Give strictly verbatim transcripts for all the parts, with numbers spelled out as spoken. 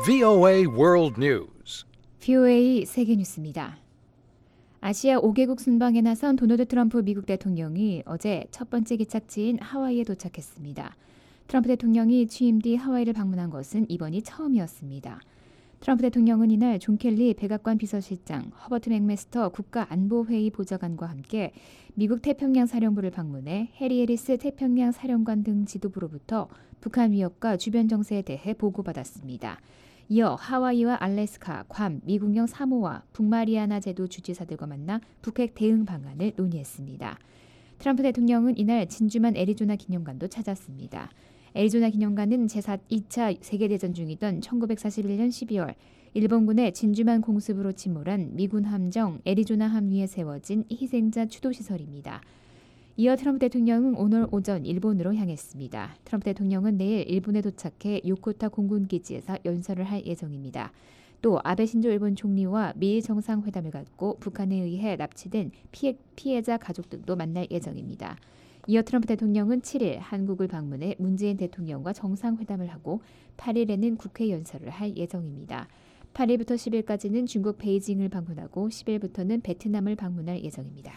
브이오에이 World News. 브이오에이 세계 뉴스입니다. 아시아 오 개국 순방에 나선 도널드 트럼프 미국 대통령이 어제 첫 번째 기착지인 하와이에 도착했습니다. 트럼프 대통령이 취임 뒤 하와이를 방문한 것은 이번이 처음이었습니다. 트럼프 대통령은 이날 존 켈리 백악관 비서실장, 허버트 맥메스터 국가안보회의 보좌관과 함께 미국 태평양 사령부를 방문해 해리 해리스 태평양 사령관 등 지도부로부터 북한 위협과 주변 정세에 대해 보고받았습니다. 이어 하와이와 알래스카, 괌, 미국령 사모아, 북마리아나 제도 주지사들과 만나 북핵 대응 방안을 논의했습니다. 트럼프 대통령은 이날 진주만 애리조나 기념관도 찾았습니다. 애리조나 기념관은 제이 차 세계대전 중이던 천구백사십일 년 십이월 일본군의 진주만 공습으로 침몰한 미군 함정 애리조나 함 위에 세워진 희생자 추도시설입니다. 이어 트럼프 대통령은 오늘 오전 일본으로 향했습니다. 트럼프 대통령은 내일 일본에 도착해 요코타 공군기지에서 연설을 할 예정입니다. 또 아베 신조 일본 총리와 미일 정상회담을 갖고 북한에 의해 납치된 피해, 피해자 가족 등도 만날 예정입니다. 이어 트럼프 대통령은 칠 일 한국을 방문해 문재인 대통령과 정상회담을 하고 팔 일에는 국회 연설을 할 예정입니다. 팔 일부터 십 일까지는 중국 베이징을 방문하고 십 일부터는 베트남을 방문할 예정입니다.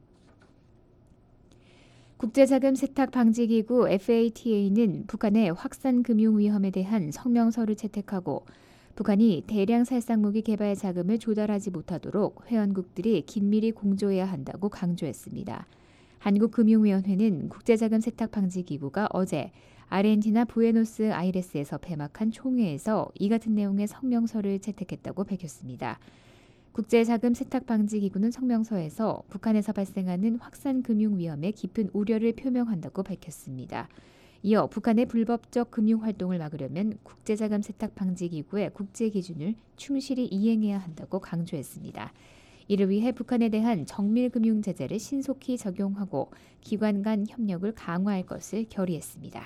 국제자금 세탁방지기구 에프에이티에이는 북한의 확산 금융 위험에 대한 성명서를 채택하고 북한이 대량 살상무기 개발 자금을 조달하지 못하도록 회원국들이 긴밀히 공조해야 한다고 강조했습니다. 한국금융위원회는 국제자금 세탁방지기구가 어제 아르헨티나 부에노스아이레스에서 폐막한 총회에서 이 같은 내용의 성명서를 채택했다고 밝혔습니다. 국제자금 세탁방지기구는 성명서에서 북한에서 발생하는 확산 금융 위험에 깊은 우려를 표명한다고 밝혔습니다. 이어 북한의 불법적 금융활동을 막으려면 국제자금 세탁방지기구의 국제기준을 충실히 이행해야 한다고 강조했습니다. 이를 위해 북한에 대한 정밀금융 제재를 신속히 적용하고 기관 간 협력을 강화할 것을 결의했습니다.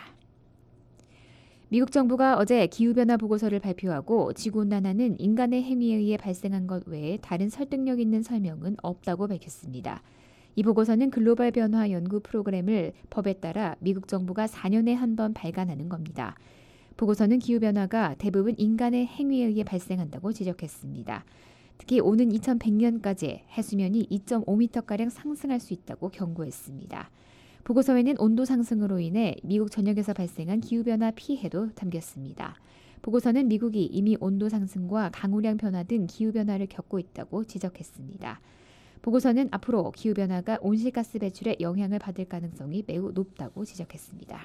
미국 정부가 어제 기후변화 보고서를 발표하고 지구온난화는 인간의 행위에 의해 발생한 것 외에 다른 설득력 있는 설명은 없다고 밝혔습니다. 이 보고서는 글로벌 변화 연구 프로그램을 법에 따라 미국 정부가 사 년에 한 번 발간하는 겁니다. 보고서는 기후변화가 대부분 인간의 행위에 의해 발생한다고 지적했습니다. 특히 오는 이천백 년까지 해수면이 이 점 오 미터가량 상승할 수 있다고 경고했습니다. 보고서에는 온도 상승으로 인해 미국 전역에서 발생한 기후변화 피해도 담겼습니다. 보고서는 미국이 이미 온도 상승과 강우량 변화 등 기후변화를 겪고 있다고 지적했습니다. 보고서는 앞으로 기후변화가 온실가스 배출에 영향을 받을 가능성이 매우 높다고 지적했습니다.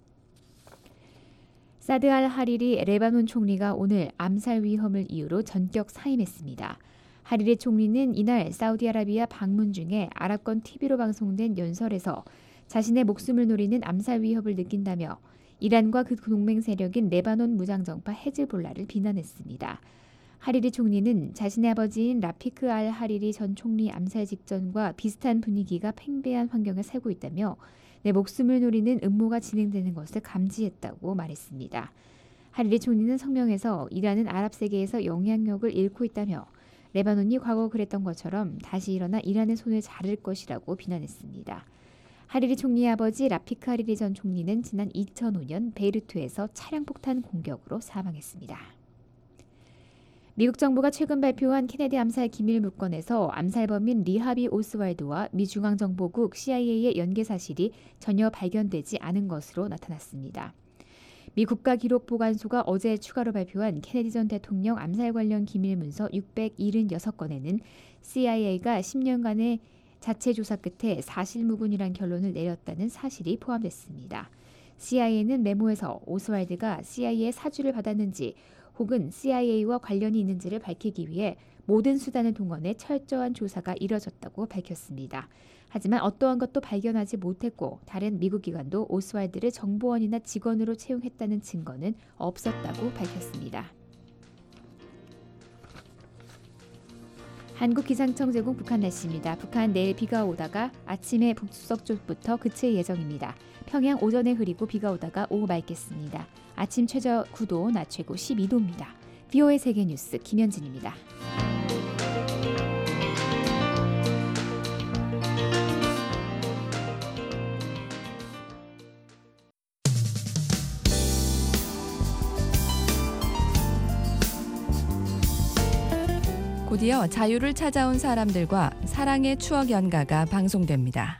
사드 알 하리리 레바논 총리가 오늘 암살 위험을 이유로 전격 사임했습니다. 하리리 총리는 이날 사우디아라비아 방문 중에 아랍권 티비로 방송된 연설에서 자신의 목숨을 노리는 암살 위협을 느낀다며 이란과 그 동맹 세력인 레바논 무장정파 헤즈볼라를 비난했습니다. 하리리 총리는 자신의 아버지인 라피크 알 하리리 전 총리 암살 직전과 비슷한 분위기가 팽배한 환경에 살고 있다며 내 목숨을 노리는 음모가 진행되는 것을 감지했다고 말했습니다. 하리리 총리는 성명에서 이란은 아랍 세계에서 영향력을 잃고 있다며 레바논이 과거 그랬던 것처럼 다시 일어나 이란의 손을 자를 것이라고 비난했습니다. 하리리 총리의 아버지 라피크 하리리 전 총리는 지난 이천오 년 베이루트에서 차량 폭탄 공격으로 사망했습니다. 미국 정부가 최근 발표한 케네디 암살 기밀 문건에서 암살범인 리하비 오스왈드와 미 중앙정보국 씨아이에이의 연계 사실이 전혀 발견되지 않은 것으로 나타났습니다. 미 국가기록보관소가 어제 추가로 발표한 케네디 전 대통령 암살 관련 기밀 문서 육백칠십육 건에는 씨아이에이가 십 년간의 자체 조사 끝에 사실무근이란 결론을 내렸다는 사실이 포함됐습니다. 씨아이에이는 메모에서 오스왈드가 씨아이에이의 사주를 받았는지 혹은 씨아이에이와 관련이 있는지를 밝히기 위해 모든 수단을 동원해 철저한 조사가 이뤄졌다고 밝혔습니다. 하지만 어떠한 것도 발견하지 못했고 다른 미국 기관도 오스왈드를 정보원이나 직원으로 채용했다는 증거는 없었다고 밝혔습니다. 한국기상청 제공 북한 날씨입니다. 북한 내일 비가 오다가 아침에 북수석 쪽부터 그칠 예정입니다. 평양 오전에 흐리고 비가 오다가 오후 맑겠습니다. 아침 최저 구 도, 낮 최고 십이 도입니다. 브이오에이 세계뉴스 김현진입니다. 곧이어 자유를 찾아온 사람들과 사랑의 추억 연가가 방송됩니다.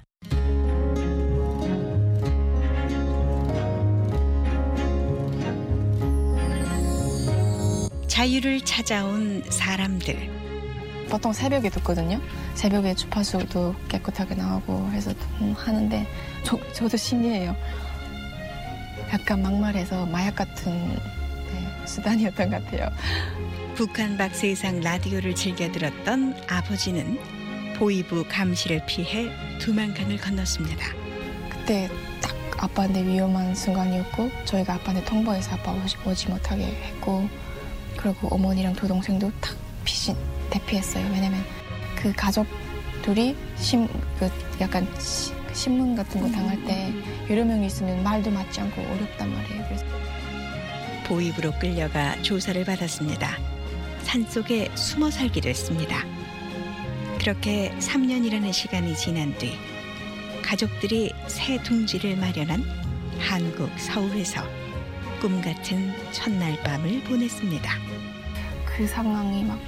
자유를 찾아온 사람들. 보통 새벽에 듣거든요. 새벽에 주파수도 깨끗하게 나오고 해서 하는데 저, 저도 신기해요. 약간 막말해서 마약 같은 네, 수단이었던 것 같아요. 북한 밖 세상 라디오를 즐겨 들었던 아버지는 보위부 감시를 피해 두만강을 건넜습니다. 그때 딱 아빠한테 위험한 순간이었고 저희가 아빠한테 통보해서 아빠 오지, 오지 못하게 했고 그리고 어머니랑 두 동생도 딱 피신 대피했어요. 왜냐면 그 가족들이 심, 그 약간 시, 신문 같은 거 당할 때 여러 명이 있으면 말도 맞지 않고 어렵단 말이에요. 그래서 보위부로 끌려가 조사를 받았습니다. 산속에 숨어 살기로 했습니다. 그렇게 삼 년이라는 시간이 지난 뒤 가족들이 새 둥지를 마련한 한국 서울에서 꿈같은 첫날 밤을 보냈습니다. 그 상황이 막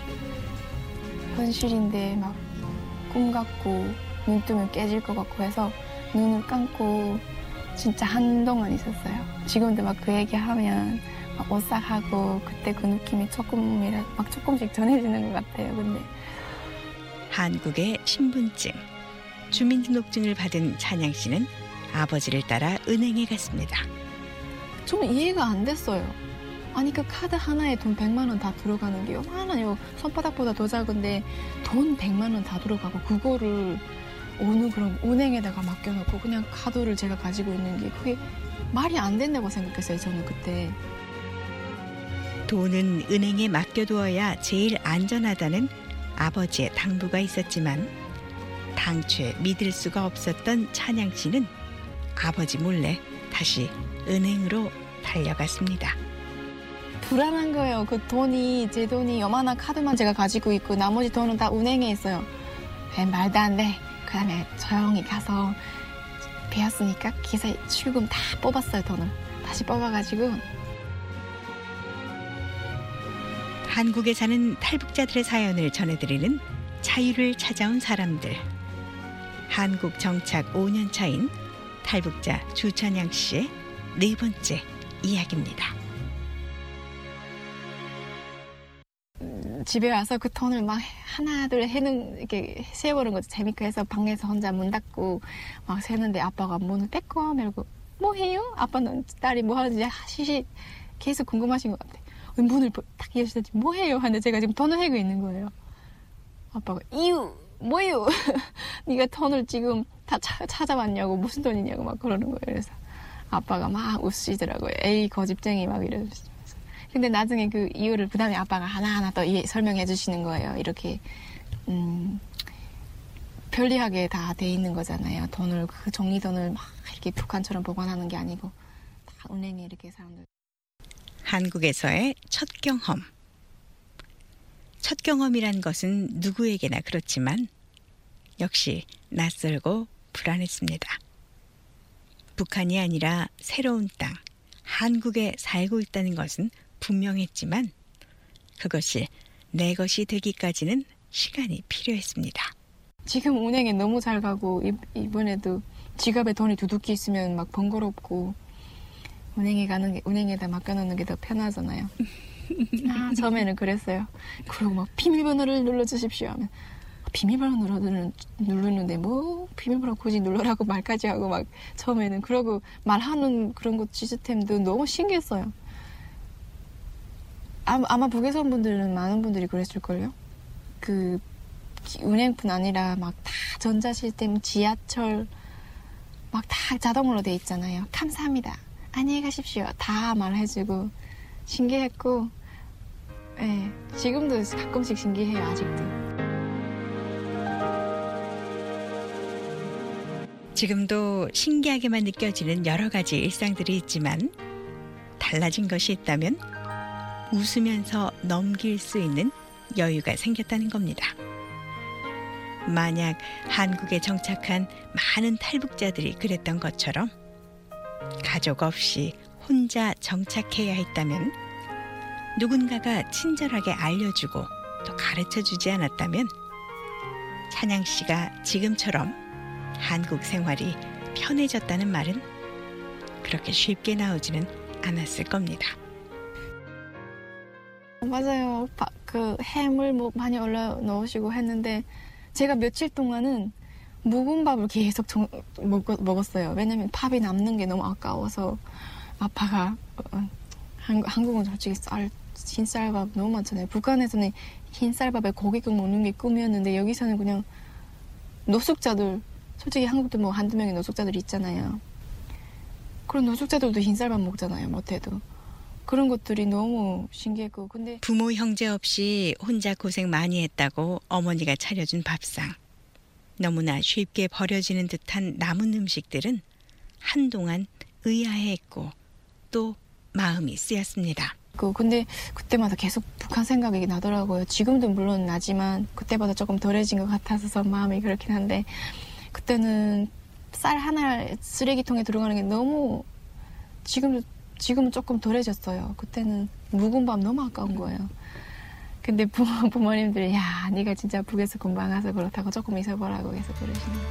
현실인데 막 꿈 같고 눈 뜨면 깨질 것 같고 해서 눈을 감고 진짜 한동안 있었어요. 지금도 막 그 얘기하면 막 오싹하고 그때 그 느낌이 조금이라 막 조금씩 전해지는 것 같아요. 근데 한국의 신분증, 주민등록증을 받은 찬양 씨는 아버지를 따라 은행에 갔습니다. 좀 이해가 안 됐어요. 아니 그 카드 하나에 돈 백만 원 다 들어가는 게 얼마나요? 손바닥보다 더 작은데 돈 백만 원 다 들어가고 그거를 어느 그런 은행에다가 맡겨놓고 그냥 카드를 제가 가지고 있는 게 그게 말이 안 된다고 생각했어요. 저는 그때. 돈은 은행에 맡겨두어야 제일 안전하다는 아버지의 당부가 있었지만 당최 믿을 수가 없었던 찬양 씨는 아버지 몰래 다시 은행으로 달려갔습니다. 불안한 거예요. 그 돈이 제 돈이 요만한 카드만 제가 가지고 있고 나머지 돈은 다 은행에 있어요. 에, 말도 안 돼. 그 다음에 조용히 가서 비었으니까 기사 출금 다 뽑았어요. 돈을 다시 뽑아가지고. 한국에 사는 탈북자들의 사연을 전해드리는 자유를 찾아온 사람들. 한국 정착 오 년 차인 탈북자 주찬양 씨의 네 번째 이야기입니다. 집에 와서 그 돈을 막 하나 둘 해는 이렇게 세어보는 것도 재밌고 해서 방에서 혼자 문 닫고 막 세는데 아빠가 문을 빼고 밀고 뭐 해요? 아빠는 딸이 뭐 하는지 시시 계속 궁금하신 것 같아. 문을 딱 여시더니 뭐 해요? 하는데 제가 지금 돈을 해고 있는 거예요. 아빠가 이유 뭐예요? 네가 돈을 지금 다 차, 찾아왔냐고 무슨 돈이냐고 막 그러는 거예요. 그래서 아빠가 막 웃으시더라고요. 에이 거짓쟁이 막 이러면서. 근데 나중에 그 이유를 그 다음에 아빠가 하나하나 또 설명해 주시는 거예요. 이렇게 음, 편리하게 다 돼 있는 거잖아요. 돈을 그 종이돈을 막 이렇게 북한처럼 보관하는 게 아니고 다 은행에 이렇게 사람들. 한국에서의 첫 경험. 첫 경험이란 것은 누구에게나 그렇지만 역시 낯설고 불안했습니다. 북한이 아니라 새로운 땅, 한국에 살고 있다는 것은 분명했지만 그것이 내 것이 되기까지는 시간이 필요했습니다. 지금 은행에 너무 잘 가고 이번에도 지갑에 돈이 두둑히 있으면 막 번거롭고 은행에 가는 게 은행에다 맡겨놓는 게 더 편하잖아요. 아, 처음에는 그랬어요. 그리고 막 비밀번호를 눌러주십시오 하면 비밀번호 누르는, 누르는데 뭐 비밀번호 굳이 눌러라고 말까지 하고 막 처음에는 그러고 말하는 그런 것 시스템도 너무 신기했어요. 아마, 아마 북에서 온 분들은 많은 분들이 그랬을걸요. 그 은행뿐 아니라 막 다 전자 시스템, 지하철 막 다 자동으로 돼 있잖아요. 감사합니다. 안녕히 가십시오. 다 말해주고 신기했고, 예, 지금도 가끔씩 신기해요. 아직도. 지금도 신기하게만 느껴지는 여러 가지 일상들이 있지만 달라진 것이 있다면 웃으면서 넘길 수 있는 여유가 생겼다는 겁니다. 만약 한국에 정착한 많은 탈북자들이 그랬던 것처럼 가족 없이 혼자 정착해야 했다면 누군가가 친절하게 알려주고 또 가르쳐주지 않았다면 찬양 씨가 지금처럼 한국 생활이 편해졌다는 말은 그렇게 쉽게 나오지는 않았을 겁니다. 맞아요. 바, 그 햄을 뭐 많이 올려 넣으시고 했는데 제가 며칠 동안은 묵은 밥을 계속 정, 먹, 먹었어요. 왜냐면 밥이 남는 게 너무 아까워서 아빠가 어, 한, 한국은 솔직히 쌀, 흰쌀밥 너무 많잖아요. 북한에서는 흰쌀밥에 고기국 먹는 게 꿈이었는데 여기서는 그냥 노숙자들, 솔직히 한국도 뭐 한두 명의 노숙자들 있잖아요. 그런 노숙자들도 흰쌀밥 먹잖아요. 못해도. 그런 것들이 너무 신기했고 근데 부모 형제 없이 혼자 고생 많이 했다고 어머니가 차려준 밥상. 너무나 쉽게 버려지는 듯한 남은 음식들은 한동안 의아해했고 또 마음이 쓰였습니다. 그 근데 그때마다 계속 북한 생각이 나더라고요. 지금도 물론 나지만 그때보다 조금 덜해진 것 같아서 마음이 그렇긴 한데 그때는 쌀 하나 쓰레기통에 들어가는 게 너무 지금도 지금은 조금 덜해졌어요. 그때는 묵은 밥 너무 아까운 거예요. 근데 부모, 부모님들이 야 네가 진짜 북에서 금방 와서 그렇다고 조금 있어보라고 해서 그러시는 거예요.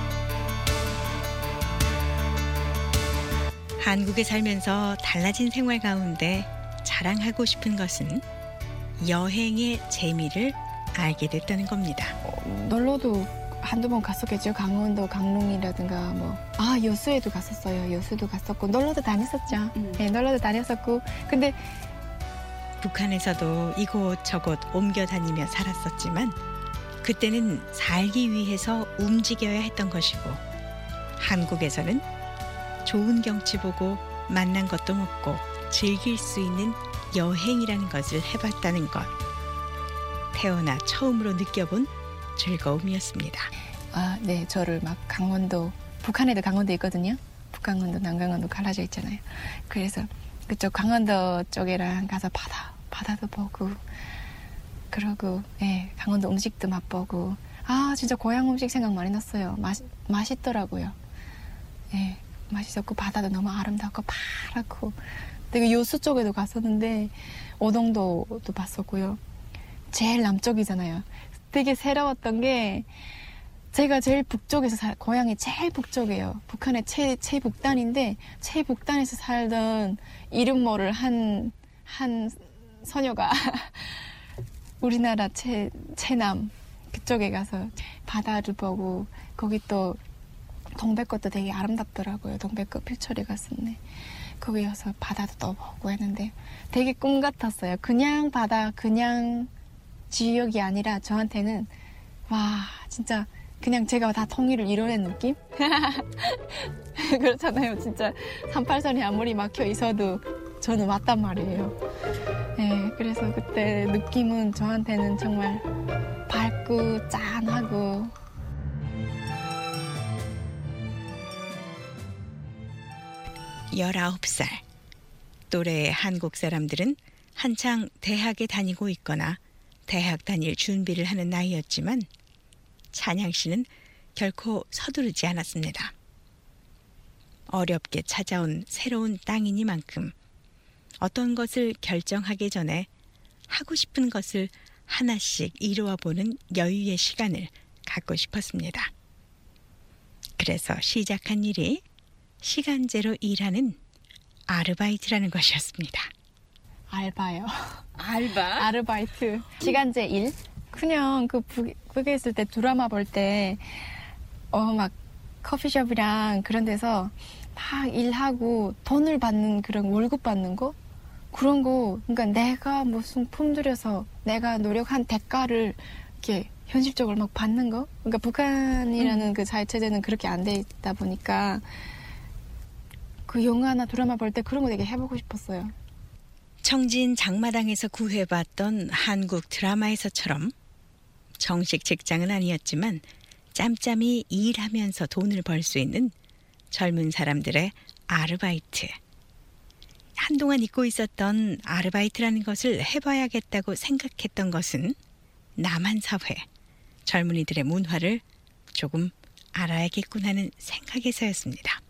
한국에 살면서 달라진 생활 가운데 자랑하고 싶은 것은 여행의 재미를 알게 됐다는 겁니다. 어, 놀러도 한두 번 갔었겠죠. 강원도, 강릉이라든가 뭐. 아 여수에도 갔었어요. 여수도 갔었고 놀러도 다녔었죠. 음. 네, 놀러도 다녔었고 근데 북한에서도 이곳저곳 옮겨 다니며 살았었지만 그때는 살기 위해서 움직여야 했던 것이고 한국에서는 좋은 경치 보고 만난 것도 먹고 즐길 수 있는 여행이라는 것을 해봤다는 것. 태어나 처음으로 느껴본 즐거움이었습니다. 아, 네, 저를 막 강원도, 북한에도 강원도 있거든요. 북강원도, 남강원도 갈라져 있잖아요. 그래서 그쪽 강원도 쪽에랑 가서 바다, 바다도 보고, 그러고, 예, 강원도 음식도 맛보고, 아, 진짜 고향 음식 생각 많이 났어요. 맛, 맛있더라고요. 예, 맛있었고, 바다도 너무 아름답고, 파랗고, 되게 여수 쪽에도 갔었는데, 오동도도 봤었고요. 제일 남쪽이잖아요. 되게 새로웠던 게 제가 제일 북쪽에서 살, 고향이 제일 북쪽이에요. 북한의 최, 최북단인데 최북단에서 살던 이름 모를 한, 한 소녀가 우리나라 최, 최남 그쪽에 가서 바다를 보고 거기 또 동백꽃도 되게 아름답더라고요. 동백꽃 필처리 갔었네. 거기 가서 바다도 또 보고 했는데 되게 꿈 같았어요. 그냥 바다, 그냥 지역이 아니라 저한테는 와 진짜 그냥 제가 다 통일을 이뤄낸 느낌? 그렇잖아요. 진짜 삼팔선이 아무리 막혀 있어도 저는 왔단 말이에요. 네, 그래서 그때 느낌은 저한테는 정말 밝고 짠하고 열아홉 살 또래의 한국 사람들은 한창 대학에 다니고 있거나 대학 다닐 준비를 하는 나이였지만 찬양 씨는 결코 서두르지 않았습니다. 어렵게 찾아온 새로운 땅이니만큼 어떤 것을 결정하기 전에 하고 싶은 것을 하나씩 이루어 보는 여유의 시간을 갖고 싶었습니다. 그래서 시작한 일이 시간제로 일하는 아르바이트라는 것이었습니다. 알바요. 알바? 아르바이트. 시간제 일? 그냥 그 북, 북에 있을 때 드라마 볼 때 어 막 커피숍이랑 그런 데서 막 일하고 돈을 받는 그런 월급 받는 거? 그런 거 그러니까 내가 무슨 품들여서 내가 노력한 대가를 이렇게 현실적으로 막 받는 거? 그러니까 북한이라는 음. 그 사회체제는 그렇게 안 돼 있다 보니까 그 영화나 드라마 볼 때 그런 거 되게 해보고 싶었어요. 청진 장마당에서 구해봤던 한국 드라마에서처럼 정식 직장은 아니었지만 짬짬이 일하면서 돈을 벌 수 있는 젊은 사람들의 아르바이트. 한동안 잊고 있었던 아르바이트라는 것을 해봐야겠다고 생각했던 것은 남한 사회, 젊은이들의 문화를 조금 알아야겠군 하는 생각에서였습니다.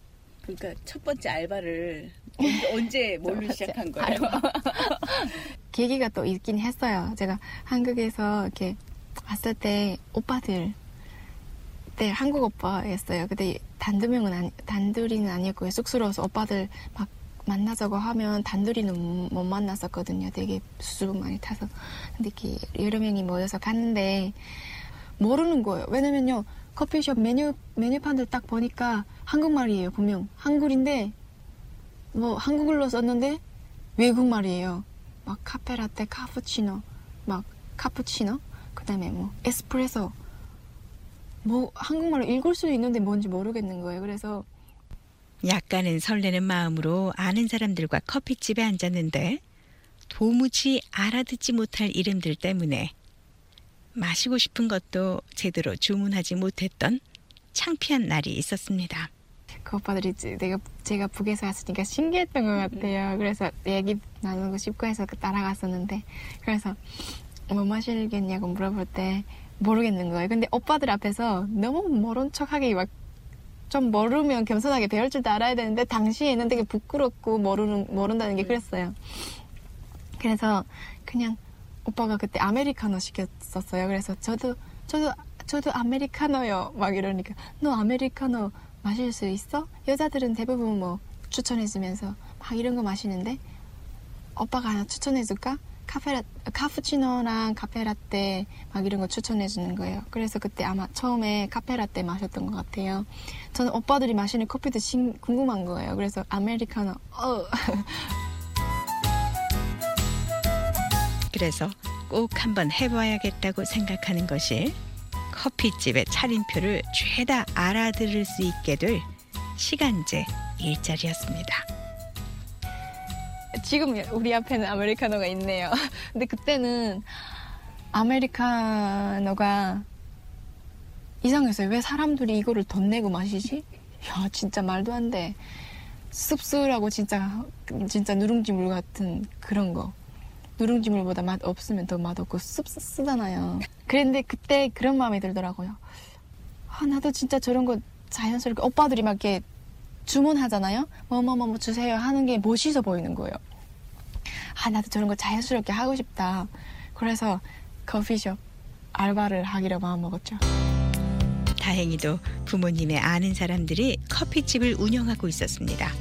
그러니까 첫 번째 알바를 언제, 언제 뭘로 시작한 거예요? 계기가 또 있긴 했어요. 제가 한국에서 이렇게 왔을 때 오빠들 그때 한국 오빠였어요. 근데 단두명은 아니, 단둘이는 아니었고요. 쑥스러워서 오빠들 막 만나자고 하면 단둘이는 못 만났었거든요. 되게 수줍음 많이 타서. 근데 이렇게 여러 명이 모여서 갔는데 모르는 거예요. 왜냐면요. 커피숍 메뉴, 메뉴판들 딱 보니까 한국말이에요. 분명. 한글인데 뭐 한국어로 썼는데 외국말이에요. 막 카페라떼, 카푸치노, 막 카푸치노, 그 다음에 뭐 에스프레소. 뭐 한국말로 읽을 수 있는데 뭔지 모르겠는 거예요. 그래서 약간은 설레는 마음으로 아는 사람들과 커피집에 앉았는데 도무지 알아듣지 못할 이름들 때문에 마시고 싶은 것도 제대로 주문하지 못했던 창피한 날이 있었습니다. 그 오빠들이 내가 제가 북에서 왔으니까 신기했던 것 같아요. 그래서 얘기 나누고 싶고 해서 따라갔었는데 그래서 뭐 마시겠냐고 물어볼 때 모르겠는 거예요. 근데 오빠들 앞에서 너무 모른 척하게 막 좀 모르면 겸손하게 배울 줄도 알아야 되는데 당시에는 되게 부끄럽고 모르는 모른다는 게 그랬어요. 그래서 그냥 오빠가 그때 아메리카노 시켰었어요. 그래서 저도 저도 저도 아메리카노요. 막 이러니까 너 아메리카노 마실 수 있어? 여자들은 대부분 뭐 추천해주면서 막 이런 거 마시는데 오빠가 하나 추천해줄까? 카페라, 카푸치노랑 카페라떼 막 이런 거 추천해주는 거예요. 그래서 그때 아마 처음에 카페라떼 마셨던 것 같아요. 저는 오빠들이 마시는 커피도 신, 궁금한 거예요. 그래서 아메리카노 어. 그래서 꼭 한번 해봐야겠다고 생각하는 것이 커피집의 차림표를 죄다 알아들을 수 있게 될 시간제 일자리였습니다. 지금 우리 앞에는 아메리카노가 있네요. 근데 그때는 아메리카노가 이상했어요. 왜 사람들이 이거를 돈 내고 마시지? 야, 진짜 말도 안 돼. 씁쓸하고 진짜 진짜 누룽지물 같은 그런 거. 누룽지물보다 맛 없으면 더 맛없고 씁쓸하잖아요. 그런데 그때 그런 마음이 들더라고요. 아, 나도 진짜 저런 거 자연스럽게 오빠들이 막 이렇게 주문하잖아요. 뭐뭐뭐 뭐 주세요 하는 게 멋있어 보이는 거예요. 아, 나도 저런 거 자연스럽게 하고 싶다. 그래서 커피숍 알바를 하기로 마음먹었죠. 다행히도 부모님의 아는 사람들이 커피집을 운영하고 있었습니다.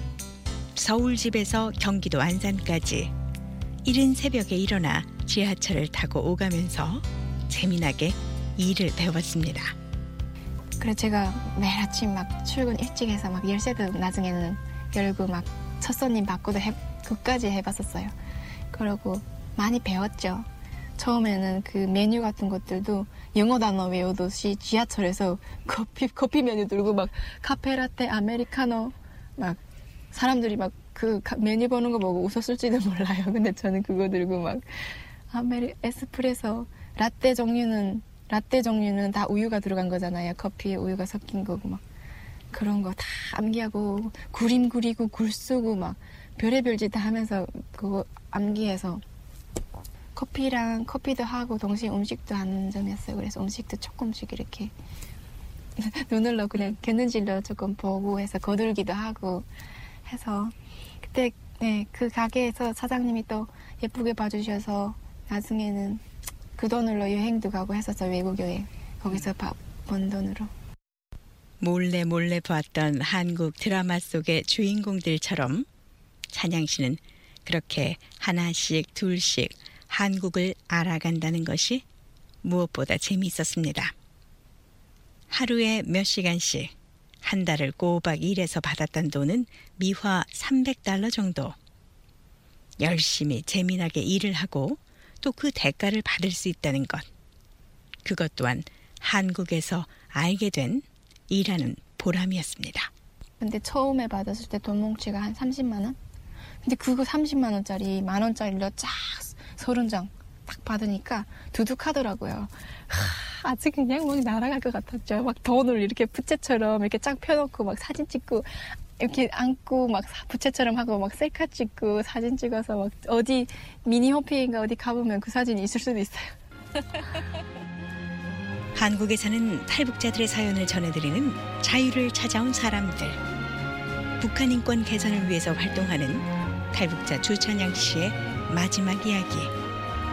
서울집에서 경기도 안산까지 이른 새벽에 일어나 지하철을 타고 오가면서 재미나게 일을 배웠습니다. 그래서 제가 매일 아침 막 출근 일찍 해서 막 열쇠도 나중에는 열고 막 첫 손님 받고도 해, 그까지 해봤었어요. 그러고 많이 배웠죠. 처음에는 그 메뉴 같은 것들도 영어 단어 외우듯이 지하철에서 커피, 커피 메뉴 들고 막 카페라떼, 아메리카노 막 사람들이 막 그 메뉴 보는 거 보고 웃었을지도 몰라요. 근데 저는 그거 들고 막 아메리 에스프레소, 라떼 종류는 라떼 종류는 다 우유가 들어간 거잖아요. 커피에 우유가 섞인 거고 막 그런 거 다 암기하고 그림 그리고 글 쓰고 막 별의별 짓 다 하면서 그거 암기해서 커피랑 커피도 하고 동시에 음식도 하는 점이었어요. 그래서 음식도 조금씩 이렇게 눈으로 그냥 곁눈질로 조금 보고 해서 거들기도 하고 해서 그때 네, 그 가게에서 사장님이 또 예쁘게 봐주셔서 나중에는 그 돈으로 여행도 가고 했었어요. 외국 여행. 거기서 번 돈으로. 몰래 몰래 봤던 한국 드라마 속의 주인공들처럼 찬양 씨는 그렇게 하나씩 둘씩 한국을 알아간다는 것이 무엇보다 재미있었습니다. 하루에 몇 시간씩 한 달을 꼬박 일해서 받았던 돈은 미화 삼백 달러 정도. 열심히 재미나게 일을 하고 또 그 대가를 받을 수 있다는 것. 그것 또한 한국에서 알게 된 일하는 보람이었습니다. 근데 처음에 받았을 때 돈 뭉치가 한 삼십만 원? 근데 그거 삼십만 원짜리 만 원짜리로 쫙 서른 장 딱 받으니까 두둑하더라고요. 하, 아직 그냥 뭐 날아갈 것 같았죠. 막 돈을 이렇게 부채처럼 이렇게 쫙 펴놓고 막 사진 찍고 이렇게 안고 막 부채처럼 하고 막 셀카 찍고 사진 찍어서 막 어디 미니 호피인가 어디 가보면 그 사진이 있을 수도 있어요. 한국에 사는 탈북자들의 사연을 전해드리는 자유를 찾아온 사람들. 북한 인권 개선을 위해서 활동하는 탈북자 주찬양 씨의 마지막 이야기.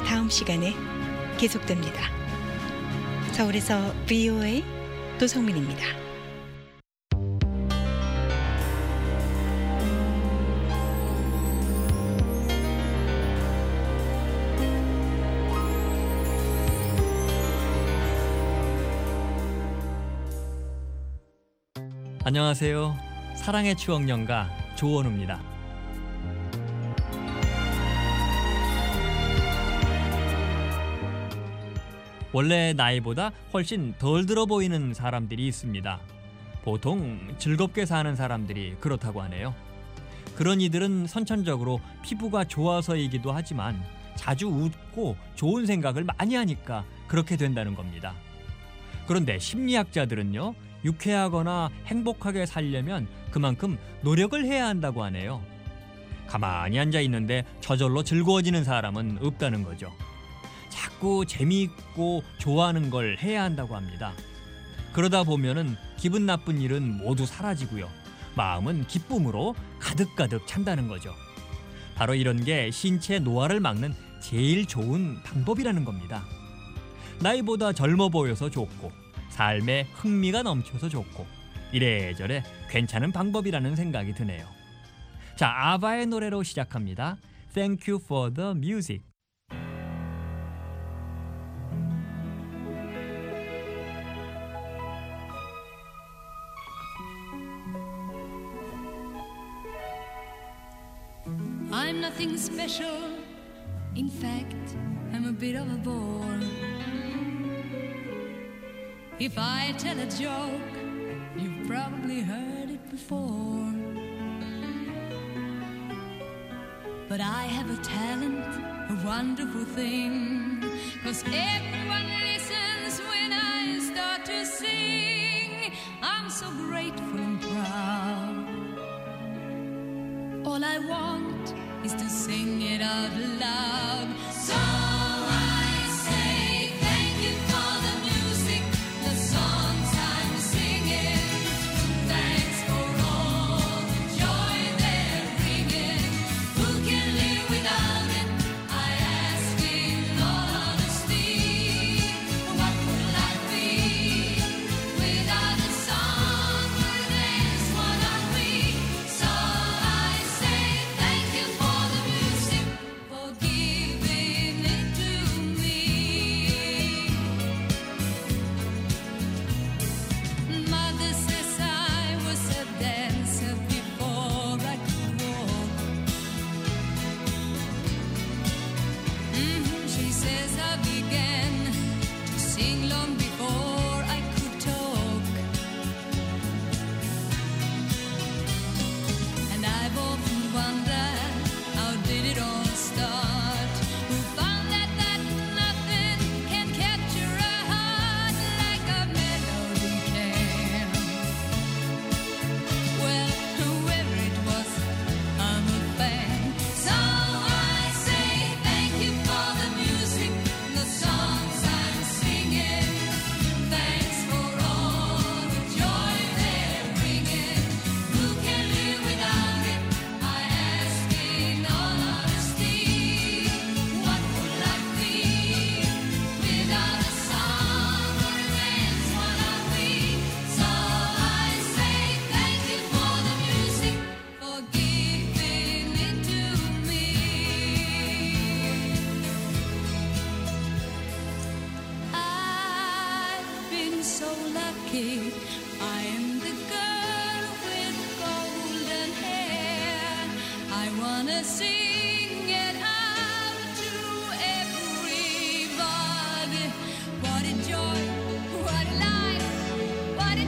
다음 시간에 계속됩니다. 서울에서 브이오에이 도성민입니다. 안녕하세요. 사랑의 추억 연가 조원우입니다. 원래 나이보다 훨씬 덜 들어 보이는 사람들이 있습니다. 보통 즐겁게 사는 사람들이 그렇다고 하네요. 그런 이들은 선천적으로 피부가 좋아서이기도 하지만 자주 웃고 좋은 생각을 많이 하니까 그렇게 된다는 겁니다. 그런데 심리학자들은요, 유쾌하거나 행복하게 살려면 그만큼 노력을 해야 한다고 하네요. 가만히 앉아 있는데 저절로 즐거워지는 사람은 없다는 거죠. 자꾸 재미있고 좋아하는 걸 해야 한다고 합니다. 그러다 보면은 기분 나쁜 일은 모두 사라지고요. 마음은 기쁨으로 가득가득 찬다는 거죠. 바로 이런 게 신체 노화를 막는 제일 좋은 방법이라는 겁니다. 나이보다 젊어 보여서 좋고 삶에 흥미가 넘쳐서 좋고 이래저래 괜찮은 방법이라는 생각이 드네요. 자, 아바의 노래로 시작합니다. Thank you for the music. I'm nothing special. In fact, I'm a bit of a bore. If I tell a joke, you've probably heard it before. But I have a talent, a wonderful thing, 'cause everyone listens when I start to sing. I'm so grateful and proud. All I want is to sing it out loud. So I say thank you for the music, the songs I'm singing. Thanks for all the joy they're bringing. Who can live without it? I ask in all honesty. What would life be without a song or dance? What are we? So I say thank you for the music, for giving it to me. Mother says I was a dancer before I could walk. Mhm, she says I began to sing long before I could talk. And I've often wondered, how did it all start? Who found that, that nothing can capture a heart like a melody can? Well, whoever it was, I'm a fan. So I say thank you for the music, the songs I'm singing. Thanks for all the joy they're bringing. Who can live without it? I ask in all honesty. What would life be without a song or a dance? What are we? So I say thank you for the music, for giving it to me. I've been so lucky. I am the girl with golden hair. I wanna sing it out to everybody. What a joy, what a life, what a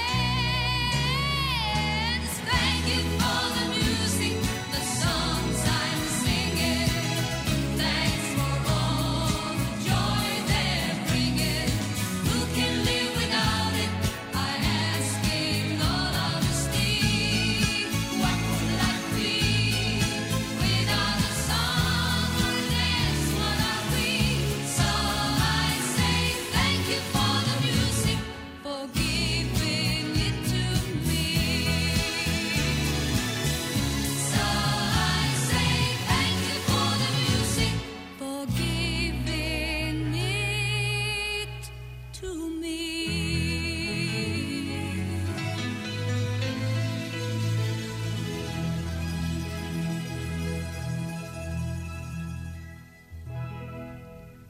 chance. Thank you for the music, the songs I'm singing. Thanks for all the joy they're bringing. Who can live without it? I ask in all honesty. What would life be without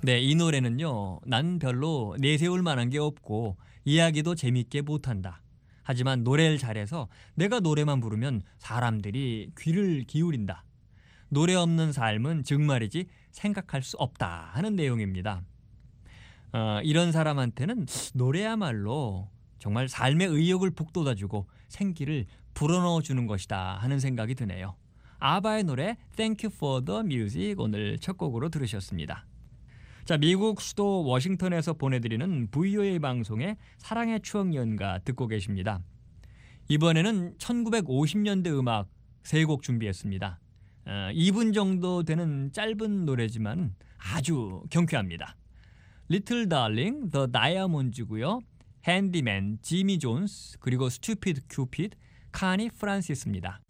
네, 이 노래는요. 난 별로 내세울 만한 게 없고 이야기도 재밌게 못한다. 하지만 노래를 잘해서 내가 노래만 부르면 사람들이 귀를 기울인다. 노래 없는 삶은 정말이지 생각할 수 없다 하는 내용입니다. 어, 이런 사람한테는 노래야말로 정말 삶의 의욕을 북돋아주고 생기를 불어넣어주는 것이다 하는 생각이 드네요. 아바의 노래 Thank You for the Music 오늘 첫 곡으로 들으셨습니다. 자, 미국 수도 워싱턴에서 보내드리는 브이오에이 방송의 사랑의 추억 연가 듣고 계십니다. 이번에는 천구백오십 년대 음악 세 곡 준비했습니다. 어, 이 분 정도 되는 짧은 노래지만 아주 경쾌합니다. Little Darling, The Diamonds고요. Handyman, 지미 존스, 그리고 Stupid Cupid, 카니 프란시스입니다.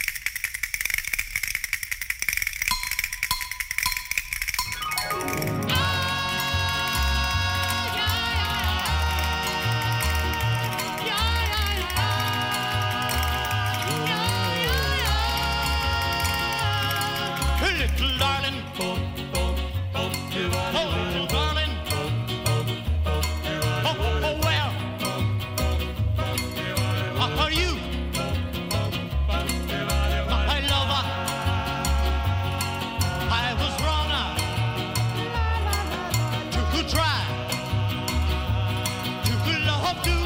Little darling, oh, oh, oh, little darling, oh, oh, well, are you my lover? I was wrong to try to love you,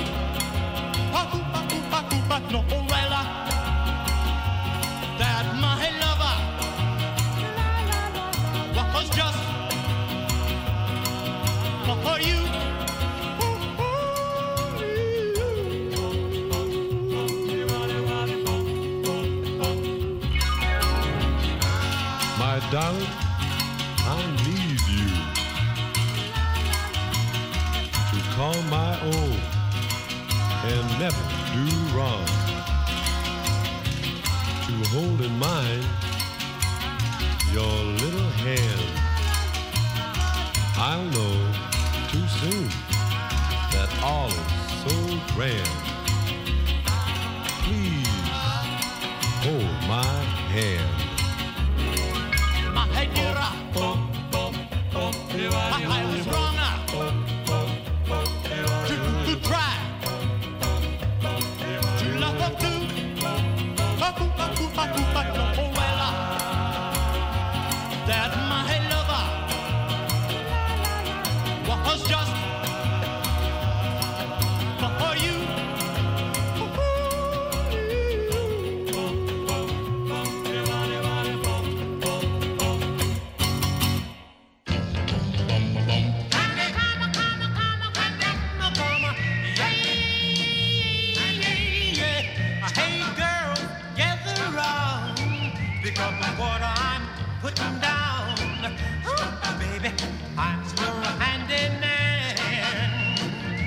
but no, well, that my lover was just for you. My darling, I need you to call my own and never do wrong, to hold in mind your little hand. I'll know too soon that all is so grand. Please hold my hand. My dear, oh, oh, oh, I was wrong to, to try to love her too. Oh, well, that my lover was just for you. Hey girl, gather round, pick up what I'm putting down. Oh, baby, I'm your handy man.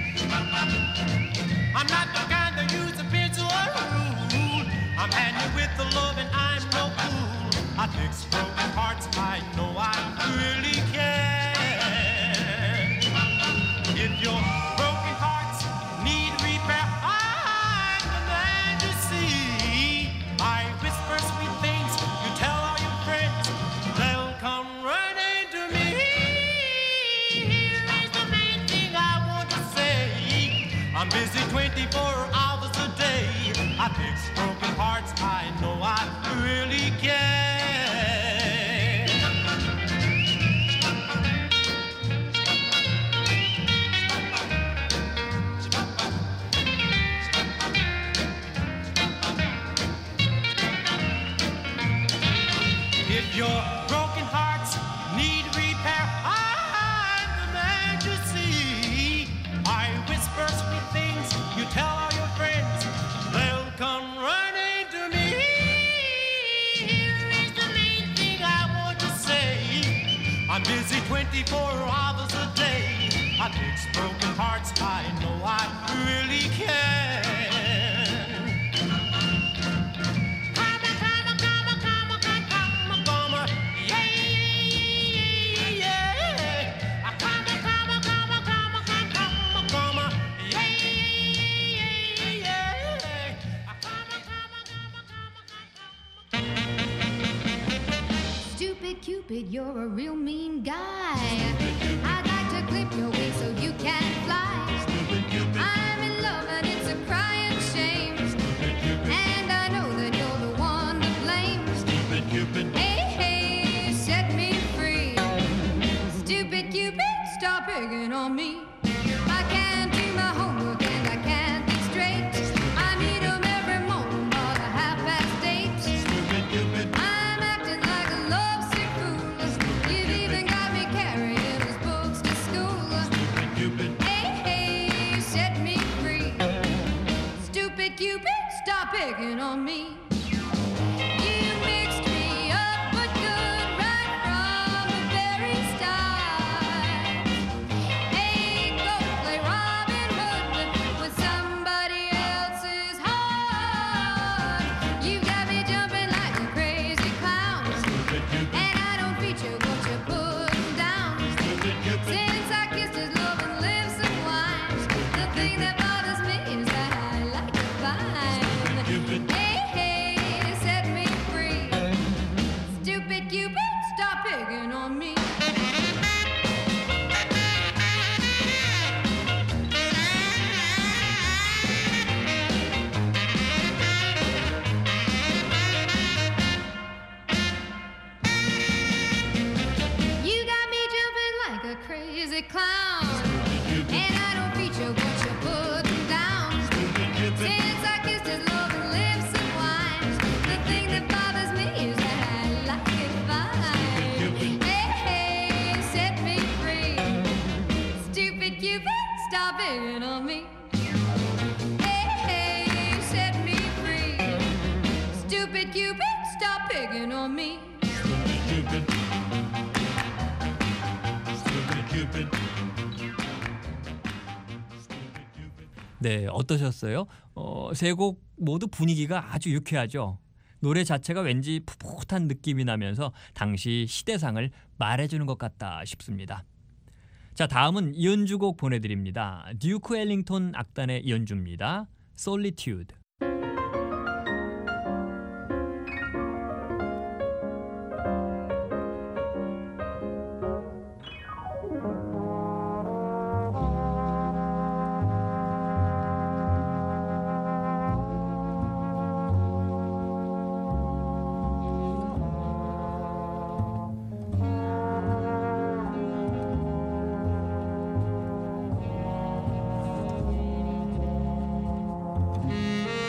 I'm not the kind that use a pencil or rule. I'm handy with the love and I'm no fool. I fix broken hearts, I know I really can. If your broken hearts need repair, I'm the man to see. I whisper sweet things, you tell all your friends, they'll come running to me. Here's the main thing I want to say. I'm busy twenty-four hours a day. I fix broken hearts, I know I really can. If your broken hearts need repair, I'm the man to see. I whisper sweet things, you tell all your friends, they'll come running to me. Here is the main thing I want to say. I'm busy twenty-four hours a day. I fix broken hearts, I know I really can. Stupid Stupid Cupid, you're a real mean guy. I'd like to clip your wings so you can fly. I'm in love and it's a crying shame. And I know that you're the one to blame. Hey, hey, set me free. Stupid Cupid, stop picking on me. I can't do my homework and I can't think straight. I meet 'em every morning about a half past eight. I'm acting like a lovesick fool. You've even got me carrying his books to school. Hey, hey, set me free. Stupid Cupid, stop picking on me. You mixed me up but good right from the very start. Hey, go play Robin Hood with somebody else's heart. You got me jumping like a crazy clown, and I don't feature what you're putting down. Since I kissed his loving lips and wine, the thing that bothers me is that I like it fine. Hey, hey, set me free. Stupid Cupid, stop picking on me. You got me jumping like a crazy clown, and I don't feature what you're putting down. Since I kissed his loving lips and wine, the thing that bothers me is that I like it fine. Hey, hey, set me free. Stupid Cupid, stop picking on me. Hey, hey, set me free. Stupid Cupid, stop picking on me. 네, 어떠셨어요? 어, 세 곡 모두 분위기가 아주 유쾌하죠. 노래 자체가 왠지 풋풋한 느낌이 나면서 당시 시대상을 말해주는 것 같다 싶습니다. 자, 다음은 연주곡 보내드립니다. 듀크 엘링턴 악단의 연주입니다. Solitude. Thank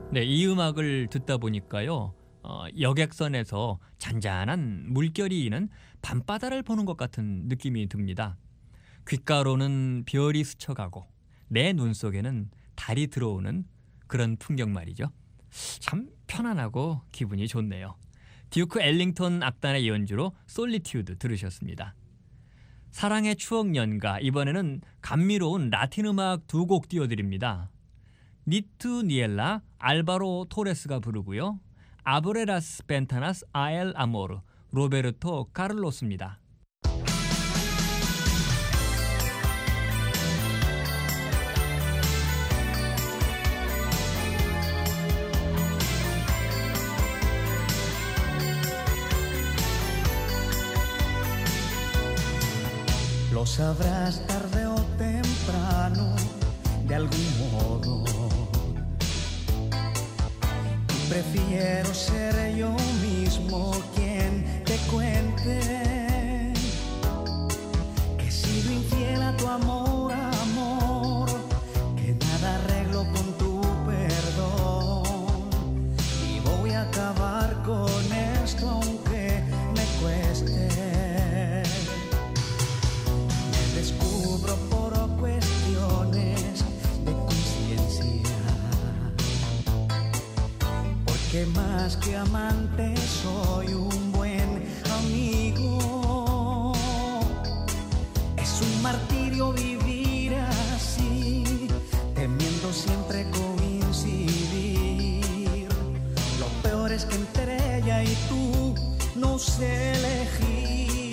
네, 이 음악을 듣다 보니까요. 어, 여객선에서 잔잔한 물결이 이는 밤바다를 보는 것 같은 느낌이 듭니다. 귓가로는 별이 스쳐가고 내 눈 속에는 달이 들어오는 그런 풍경 말이죠. 참 편안하고 기분이 좋네요. 듀크 엘링턴 악단의 연주로 솔리튜드 들으셨습니다. 사랑의 추억 연가, 이번에는 감미로운 라틴 음악 두 곡 띄워드립니다. 니투 니엘라 알바로 토레스가 부르고요. 아브레라스 벤타나스 아엘 아모르 로베르토 카를로스입니다. Lo sabrás tarde o temprano, de algún modo. Prefiero ser yo mismo quien te cuente que he sido infiel a tu amor, amor, que nada arreglo con tu perdón. Y voy a acabar con esto aunque me cueste. Descubro por cuestiones de conciencia, porque más que amante soy un buen amigo. Es un martirio vivir así, temiendo siempre coincidir. Lo peor es que entre ella y tú no sé elegir.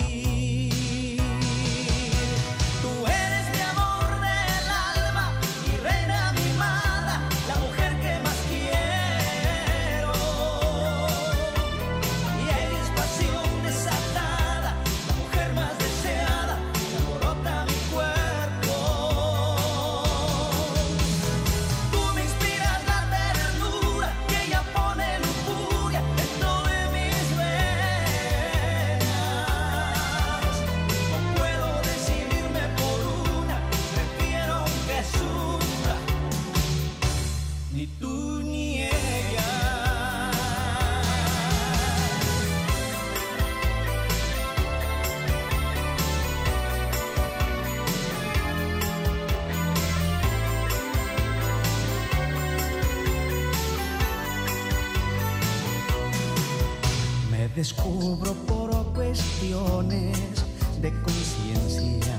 Descubro por cuestiones de conciencia,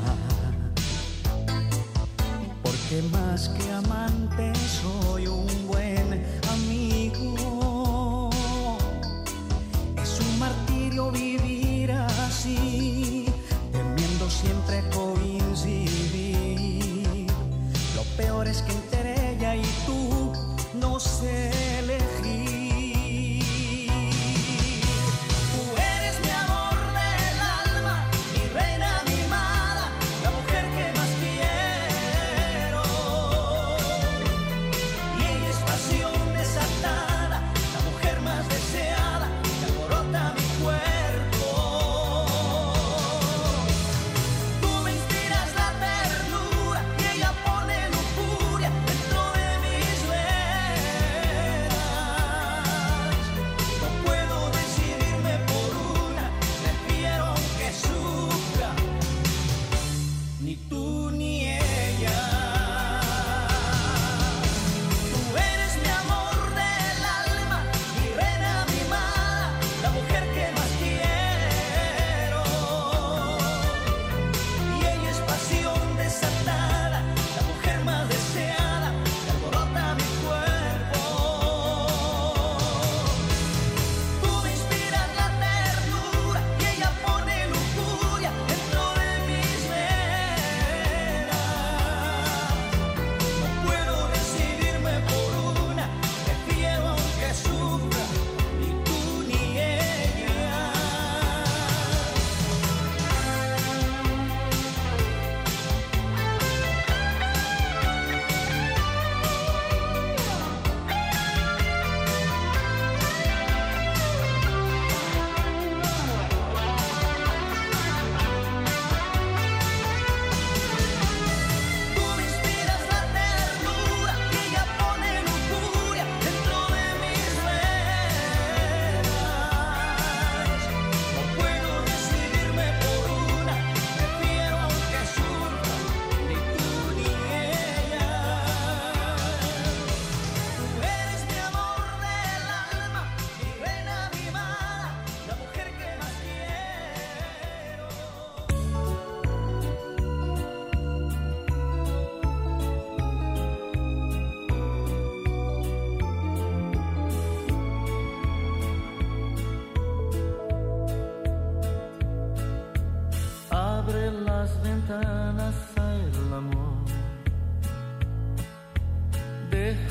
porque más que amante soy un buen amigo. Es un martirio vivir así, temiendo siempre coincidir. Lo peor es que entre ella y tú no sé elegir. Y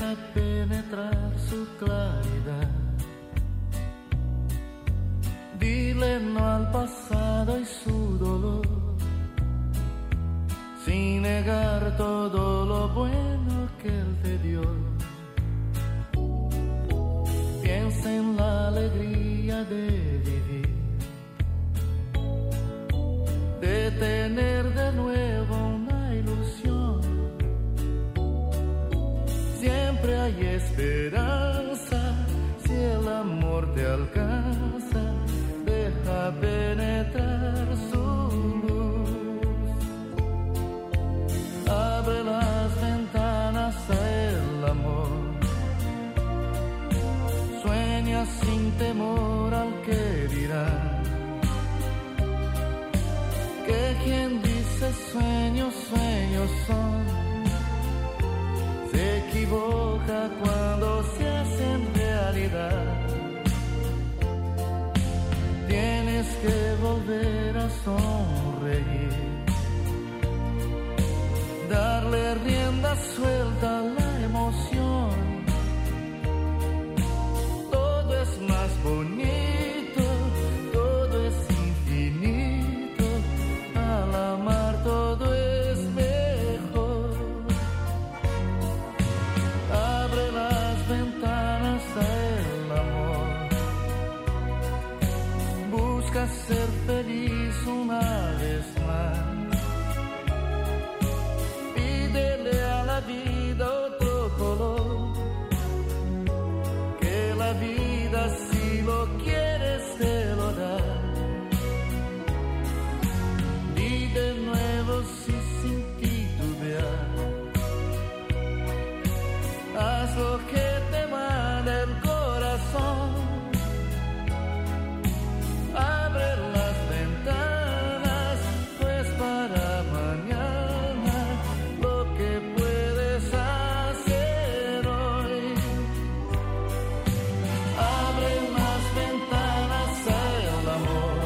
deja penetrar su claridad. Dile no al pasado y su dolor, sin negar todo lo bueno que él te dio. Piensa en la alegría de vivir, de tener de nuevo una ilusión. Siempre hay esperanza si el amor te alcanza. Deja penetrar su luz. Abre las ventanas a el amor. Sueña sin temor al que dirá. Que quien dice sueños, sueños son. Se equivoca cuando se hacen realidad. Tienes que volver a sonreír, darle rienda suelta a la emoción. Todo es más bonito, todo es infinito. Al amar todo es mejor. Abre las ventanas al amor. Busca ser feliz una vez más. Pídele a la vida otro color. Que la vida si lo quieres te lo da. Di de nuevo si sin titubear. Haz lo que te manda el corazón. Abre las ventanas, pues para mañana lo que puedes hacer hoy. Abre las ventanas al amor.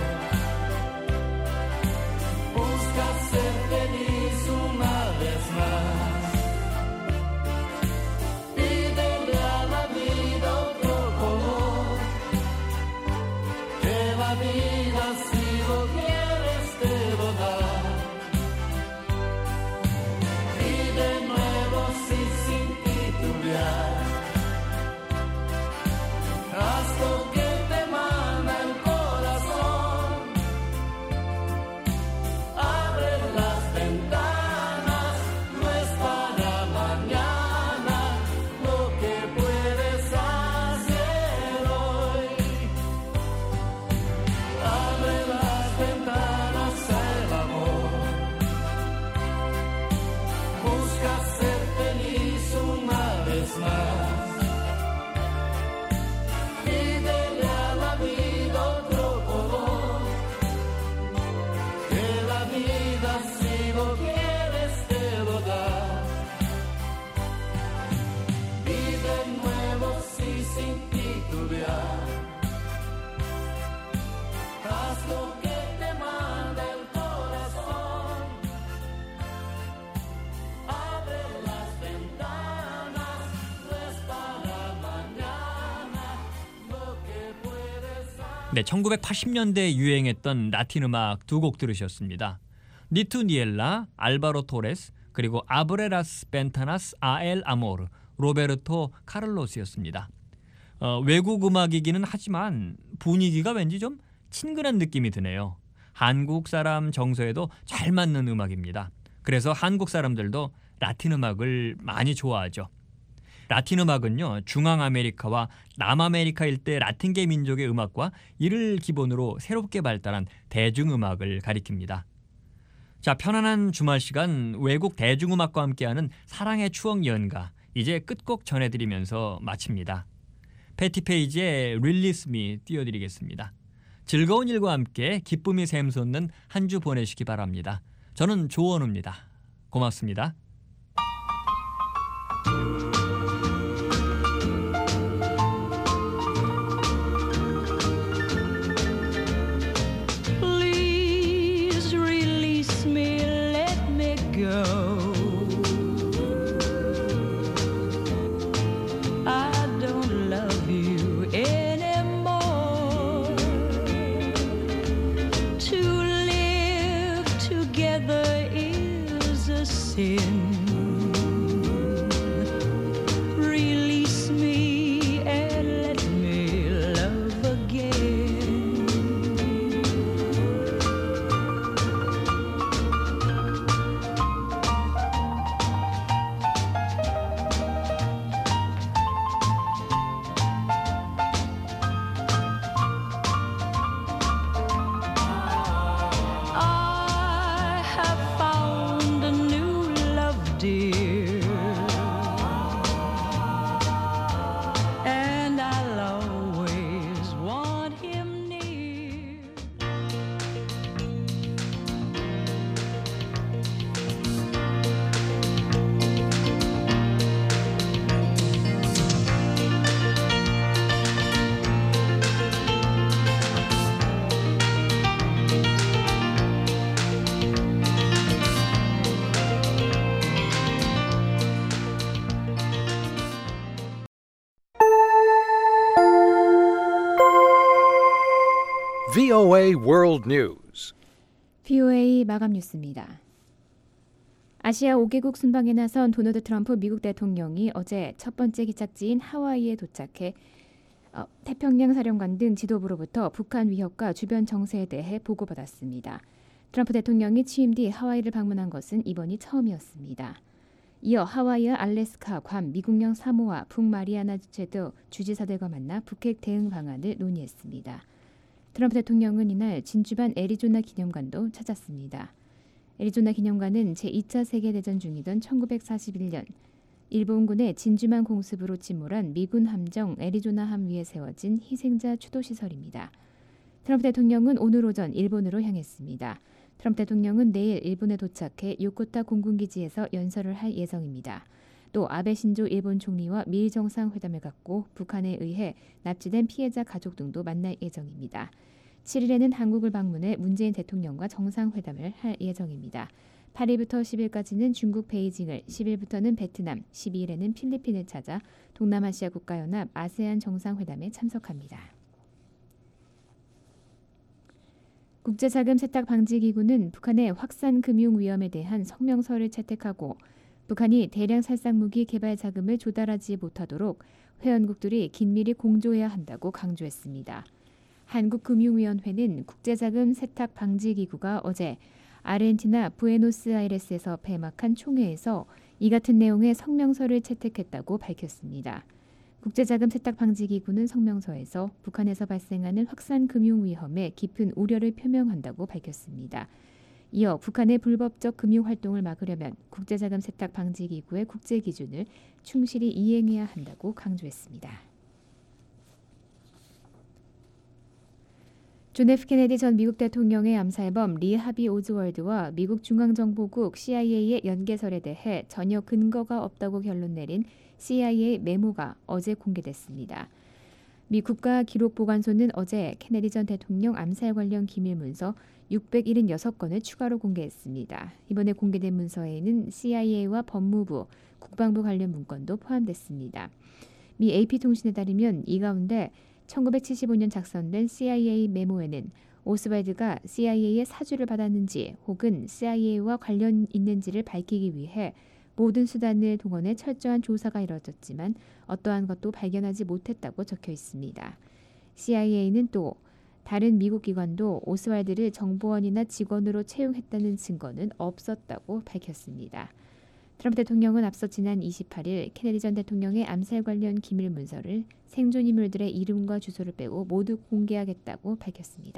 Busca ser feliz una vez más. Pídele a la vida otro color. Que la vida si lo quieres te lo da. Y de nuevo si sin titubear. Haz lo que te manda el corazón. Abre las ventanas, no es para mañana lo que puedes hacer hoy. Abre las ventanas al amor. Busca ser feliz una vez más. Pídele a la vida otro color. Que la vida si lo quieres te lo da. Y de nuevo si sin titubear. Haz lo que te manda el corazón. Abre las ventanas, no es para mañana lo que puedes hacer. 네, 천구백팔십 년대에 유행했던 라틴 음악 두 곡 들으셨습니다. 니투 니엘라, 알바로 토레스, 그리고 아브레라스 벤타나스 아엘 아모르, 로베르토 카를로스였습니다. 어, 외국 음악이기는 하지만 분위기가 왠지 좀 친근한 느낌이 드네요. 한국 사람 정서에도 잘 맞는 음악입니다. 그래서 한국 사람들도 라틴 음악을 많이 좋아하죠. 라틴 음악은요, 중앙아메리카와 남아메리카 일대 라틴계 민족의 음악과 이를 기본으로 새롭게 발달한 대중음악을 가리킵니다. 자, 편안한 주말 시간 외국 대중음악과 함께하는 사랑의 추억 연가, 이제 끝곡 전해드리면서 마칩니다. 패티 페이지의 Release Me 띄워드리겠습니다. 즐거운 일과 함께 기쁨이 샘솟는 한 주 보내시기 바랍니다. 저는 조원우입니다. 고맙습니다. Please release me, let me go. 브이오에이 World News. 브이오에이 마감 뉴스입니다. 아시아 오 개국 순방에 나선 도널드 트럼프 미국 대통령이 어제 첫 번째 기착지인 하와이에 도착해 어, 태평양 사령관 등 지도부로부터 북한 위협과 주변 정세에 대해 보고받았습니다. 트럼프 대통령이 취임 뒤 하와이를 방문한 것은 이번이 처음이었습니다. 이어 하와이와 알래스카, 괌, 미국령 사모아, 북마리아나 주체도 주지사들과 만나 북핵 대응 방안을 논의했습니다. 트럼프 대통령은 이날 진주반 애리조나 기념관도 찾았습니다. 애리조나 기념관은 제이 차 세계대전 중이던 천구백사십일 년 일본군의 진주만 공습으로 침몰한 미군 함정 애리조나함 위에 세워진 희생자 추도시설입니다. 트럼프 대통령은 오늘 오전 일본으로 향했습니다. 트럼프 대통령은 내일 일본에 도착해 요코타 공군기지에서 연설을 할 예정입니다. 또 아베 신조 일본 총리와 미일 정상회담을 갖고 북한에 의해 납치된 피해자 가족 등도 만날 예정입니다. 칠 일에는 한국을 방문해 문재인 대통령과 정상회담을 할 예정입니다. 팔 일부터 십 일까지는 중국 베이징을, 십 일부터는 베트남, 십이 일에는 필리핀을 찾아 동남아시아 국가연합 아세안 정상회담에 참석합니다. 국제자금 세탁방지기구는 북한의 확산 금융 위험에 대한 성명서를 채택하고 북한이 대량 살상무기 개발 자금을 조달하지 못하도록 회원국들이 긴밀히 공조해야 한다고 강조했습니다. 한국금융위원회는 국제자금 세탁방지기구가 어제 아르헨티나 부에노스아이레스에서 폐막한 총회에서 이 같은 내용의 성명서를 채택했다고 밝혔습니다. 국제자금 세탁방지기구는 성명서에서 북한에서 발생하는 확산 금융 위험에 깊은 우려를 표명한다고 밝혔습니다. 이어 북한의 불법적 금융활동을 막으려면 국제자금 세탁방지기구의 국제기준을 충실히 이행해야 한다고 강조했습니다. 존 에프 케네디 전 미국 대통령의 암살범 리 하비 오즈월드와 미국 중앙정보국 씨아이에이의 연계설에 대해 전혀 근거가 없다고 결론 내린 씨아이에이 메모가 어제 공개됐습니다. 미 국가기록보관소는 어제 케네디 전 대통령 암살 관련 기밀문서 육백칠십육 건을 추가로 공개했습니다. 이번에 공개된 문서에는 씨아이에이와 법무부, 국방부 관련 문건도 포함됐습니다. 미 에이피통신에 따르면 이 가운데 천구백칠십오 년 작성된 씨아이에이 메모에는 오스왈드가 씨아이에이의 사주를 받았는지 혹은 씨아이에이와 관련 있는지를 밝히기 위해 모든 수단을 동원해 철저한 조사가 이뤄졌지만 어떠한 것도 발견하지 못했다고 적혀 있습니다. 씨아이에이는 또 다른 미국 기관도 오스왈드를 정보원이나 직원으로 채용했다는 증거는 없었다고 밝혔습니다. 트럼프 대통령은 앞서 지난 이십팔 일 케네디 전 대통령의 암살 관련 기밀 문서를 생존 인물들의 이름과 주소를 빼고 모두 공개하겠다고 밝혔습니다.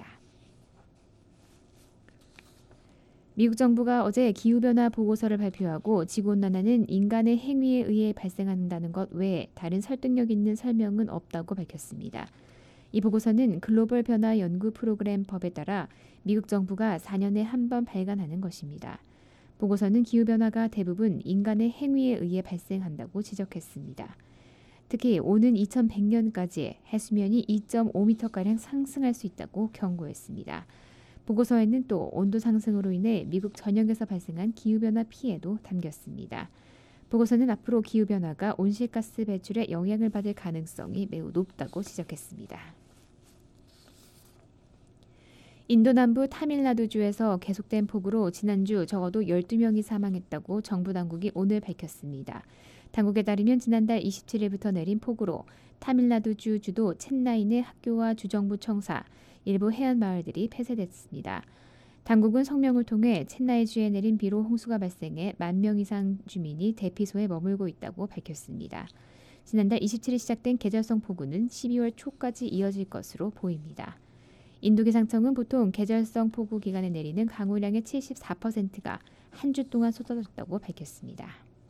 미국 정부가 어제 기후변화 보고서를 발표하고 지구온난화는 인간의 행위에 의해 발생한다는 것 외에 다른 설득력 있는 설명은 없다고 밝혔습니다. 이 보고서는 글로벌 변화 연구 프로그램 법에 따라 미국 정부가 사 년에 한 번 발간하는 것입니다. 보고서는 기후변화가 대부분 인간의 행위에 의해 발생한다고 지적했습니다. 특히 오는 이천백 년까지 해수면이 이 점 오 미터가량 상승할 수 있다고 경고했습니다. 보고서에는 또 온도 상승으로 인해 미국 전역에서 발생한 기후변화 피해도 담겼습니다. 보고서는 앞으로 기후변화가 온실가스 배출에 영향을 받을 가능성이 매우 높다고 지적했습니다. 인도 남부 타밀나두주에서 계속된 폭우로 지난주 적어도 열두 명이 사망했다고 정부 당국이 오늘 밝혔습니다. 당국에 따르면 지난달 이십칠 일부터 내린 폭우로 타밀나두주 주도 첸나이 내 학교와 주정부 청사, 일부 해안 마을들이 폐쇄됐습니다. 당국은 성명을 통해 첸나이주에 내린 비로 홍수가 발생해 만 명 이상 주민이 대피소에 머물고 있다고 밝혔습니다. 지난달 이십칠 일 시작된 계절성 폭우는 십이월 초까지 이어질 것으로 보입니다. 인도기상청은 보통 계절성 폭우 기간에 내리는 강우량의 칠십사 퍼센트가 한 주 동안 쏟아졌다고 밝혔습니다.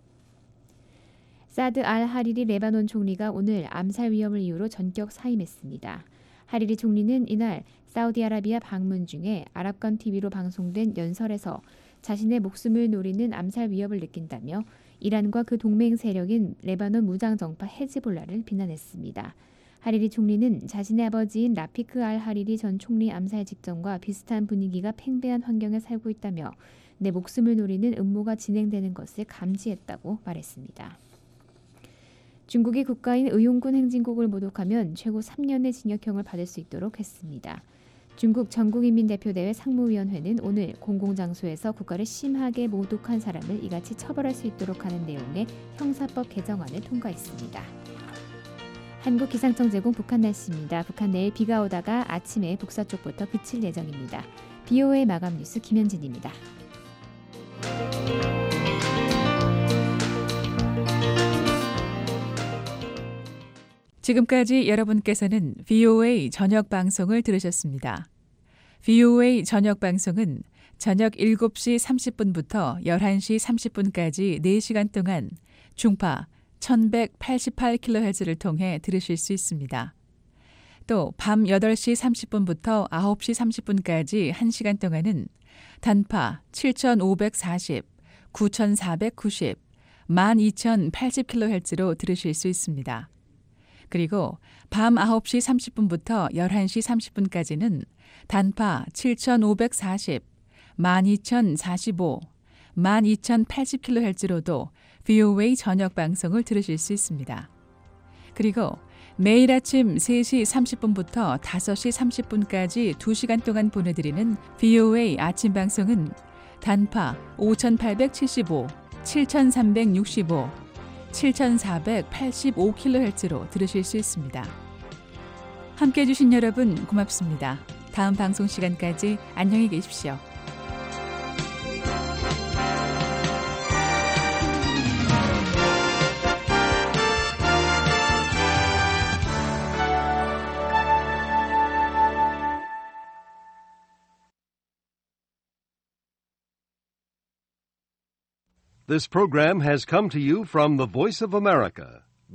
사드 알 하리리 레바논 총리가 오늘 암살 위험을 이유로 전격 사임했습니다. 하리리 총리는 이날 사우디아라비아 방문 중에 아랍권 티비로 방송된 연설에서 자신의 목숨을 노리는 암살 위협을 느낀다며 이란과 그 동맹 세력인 레바논 무장정파 헤즈볼라를 비난했습니다. 하리리 총리는 자신의 아버지인 라피크 알 하리리 전 총리 암살 직전과 비슷한 분위기가 팽배한 환경에 살고 있다며 내 목숨을 노리는 음모가 진행되는 것을 감지했다고 말했습니다. 중국이 국가인 의용군 행진곡을 모독하면 최고 삼 년의 징역형을 받을 수 있도록 했습니다. 중국 전국인민대표대회 상무위원회는 오늘 공공장소에서 국가를 심하게 모독한 사람을 이같이 처벌할 수 있도록 하는 내용의 형사법 개정안을 통과했습니다. 한국기상청 제공 북한 날씨입니다. 북한 내일 비가 오다가 아침에 북서쪽부터 그칠 예정입니다. 비오에이 마감 뉴스 김현진입니다. 지금까지 여러분께서는 브이오에이 저녁 방송을 들으셨습니다. 브이오에이 저녁 방송은 저녁 일곱 시 삼십 분부터 열한 시 삼십 분까지 네 시간 동안 중파 천백팔십팔 킬로헤르츠를 통해 들으실 수 있습니다. 또 밤 여덟 시 삼십 분부터 아홉 시 삼십 분까지 한 시간 동안은 단파 칠천오백사십, 구천사백구십, 만 이천팔십 킬로헤르츠로 들으실 수 있습니다. 그리고 밤 아홉 시 삼십 분부터 열한 시 삼십 분까지는 단파 칠천오백사십, 만 이천사십오, 만 이천팔십 킬로헤르츠로도 브이오에이 저녁 방송을 들으실 수 있습니다. 그리고 매일 아침 세 시 삼십 분부터 다섯 시 삼십 분까지 두 시간 동안 보내드리는 브이오에이 아침 방송은 단파 오천팔백칠십오, 칠천삼백육십오, 칠천사백팔십오 킬로헤르츠로 들으실 수 있습니다. 함께해 주신 여러분 고맙습니다. 다음 방송 시간까지 안녕히 계십시오. This program has come to you from the Voice of America,